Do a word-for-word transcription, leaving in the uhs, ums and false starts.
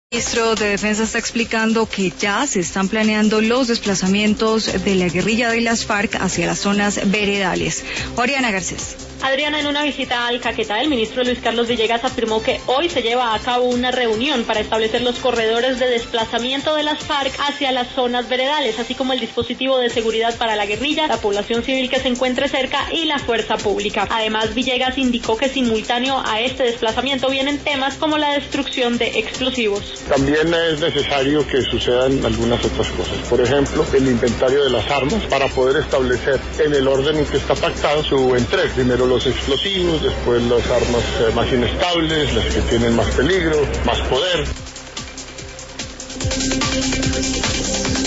El ministro de Defensa está explicando que ya se están planeando los desplazamientos de la guerrilla de las FARC hacia las zonas veredales. Oriana Garcés. Adriana, en una visita al Caquetá, el ministro Luis Carlos Villegas afirmó que hoy se lleva a cabo una reunión para establecer los corredores de desplazamiento de las FARC hacia las zonas veredales, así como el dispositivo de seguridad para la guerrilla, la población civil que se encuentre cerca y la fuerza pública. Además, Villegas indicó que simultáneo a este desplazamiento vienen temas como la destrucción de explosivos. También es necesario que sucedan algunas otras cosas. Por ejemplo, el inventario de las armas para poder establecer en el orden en que está pactado su entrega. Primero los explosivos, después las armas eh, más inestables, las que tienen más peligro, más poder.